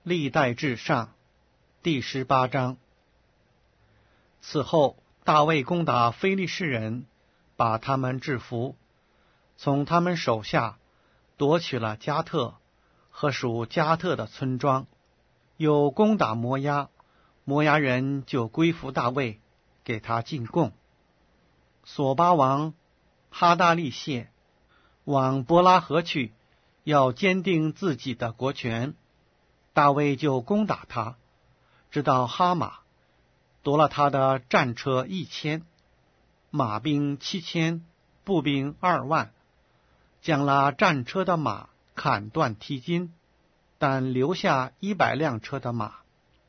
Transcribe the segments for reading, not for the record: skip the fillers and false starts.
历代志上第18章。此后，大卫攻打非利士人，把他们制服，从他们手下夺取了加特和属加特的村庄，又攻打摩押，摩押人就归服大卫，给他进贡。索巴王哈大利谢往伯拉河去，要坚定自己的国权，大卫就攻打他，直到哈马，夺了他的战车1000，马兵7000，步兵2万，将拉战车的马砍断蹄筋，但留下100辆车的马。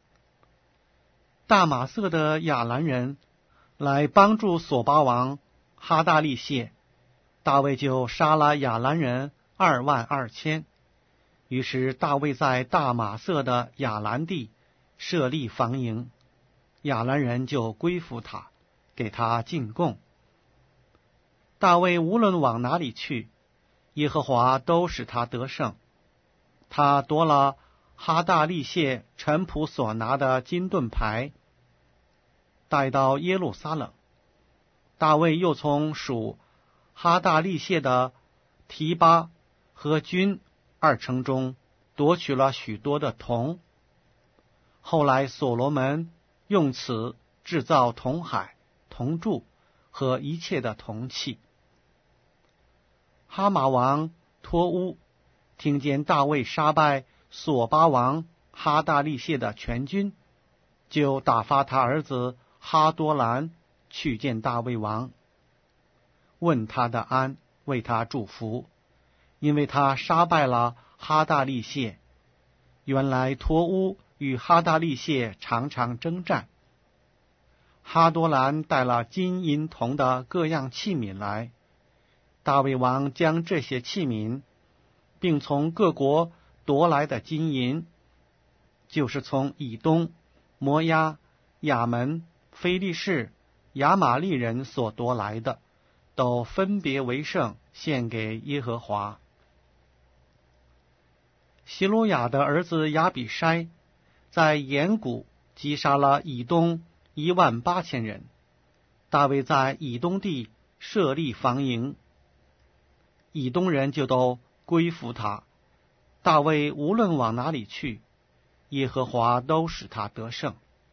大马色的亚兰人来帮助索巴王哈大利谢，大卫就杀了亚兰人22000。于是大卫在大马色的亚兰地设立防营，亚兰人就归服他，给他进贡。大卫无论往哪里去，耶和华都使他得胜。他夺了哈大利谢臣仆所拿的金盾牌，带到耶路撒冷。大卫又从属哈大利谢的提巴和军2城中夺取了许多的铜。后来所罗门用此制造铜海、铜柱和一切的铜器。哈马王托乌听见大卫杀败索巴王哈大利谢的全军，就打发他儿子哈多兰去见大卫王，问他的安，为他祝福，因为他杀败了哈大利谢。原来托乌与哈大利谢常常征战。哈多兰带了金银铜的各样器皿来，大卫王将这些器皿并从各国夺来的金银，就是从以东、摩押、亚门、非利士、亚玛利人所夺来的，都分别为圣，献给耶和华。希罗亚的儿子亚比筛在岩谷击杀了以东18000人，大卫在以东地设立防营，以东人就都归服他。大卫无论往哪里去，耶和华都使他得胜。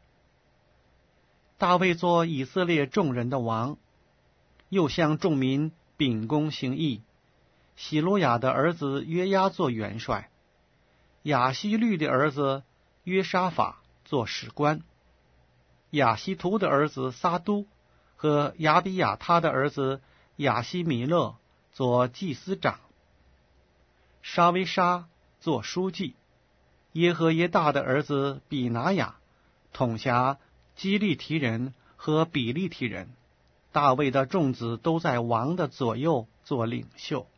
大卫做以色列众人的王，又向众民秉公行义。希罗亚的儿子约押做元帅，亚希律的儿子约沙法做史官，亚希图的儿子撒都和亚比亚他的儿子亚希米勒做祭司长，沙威沙做书记，耶和耶大的儿子比拿雅统辖基利提人和比利提人。大卫的众子都在王的左右做领袖。